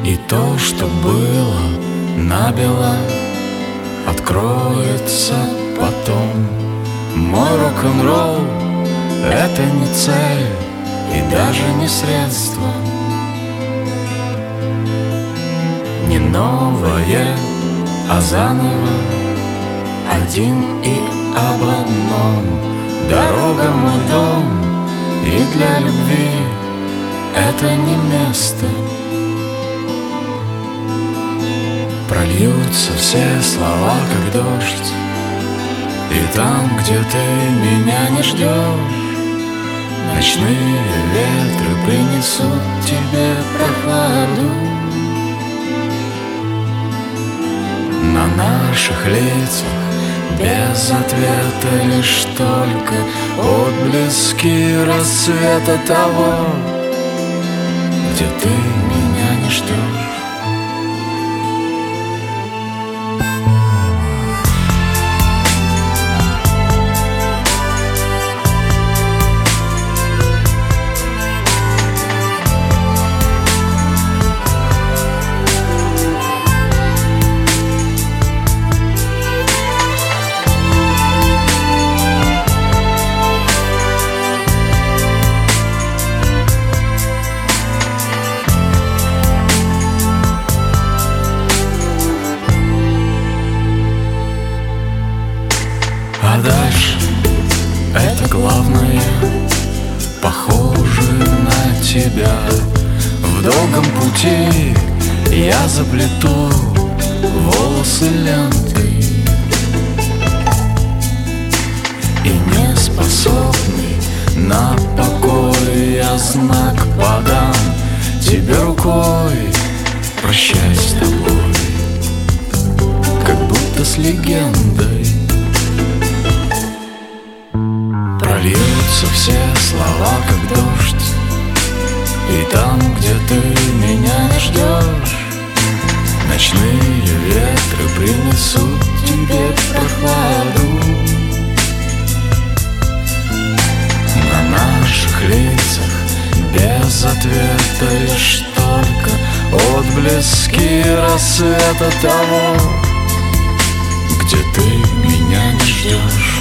И то, что было набело, откроется потом. Мой рок-н-ролл — это не цель и даже не средство, не новое, а заново, один и об одном. Дорога — мой дом, и для любви это не место. Прольются все слова, как дождь, и там, где ты меня не ждешь, ночные ветры принесут тебе прохладу. На наших лицах без ответа лишь только отблески рассвета того, где ты меня не ждешь. А дальше это главное, похоже на тебя. В долгом пути я заплету волосы лентой, и не способный на покой я знак подам тебе рукой. Прощай с тобой, как будто с легендой. Прольются все слова, как дождь, и там, где ты меня не ждешь, ночные ветры принесут тебе прохладу. На наших лицах без ответа лишь только отблески рассвета того, где ты меня не ждешь.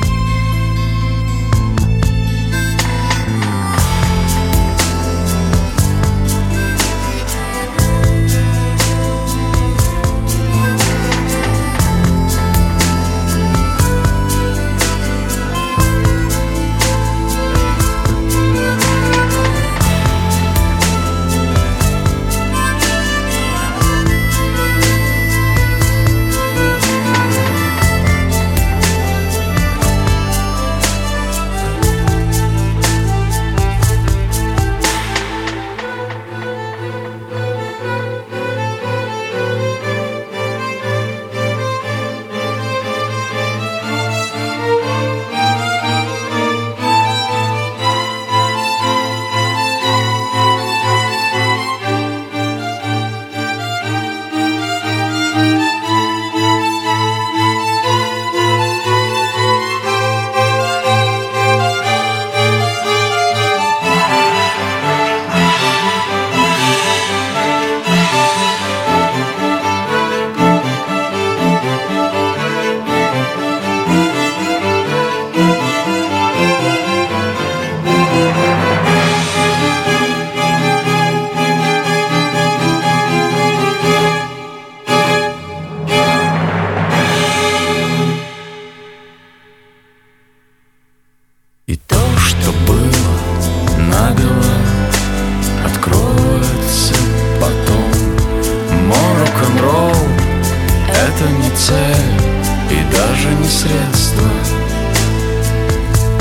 И то, что было набело, откроется потом. Мой рок-н-ролл — это не цель и даже не средство,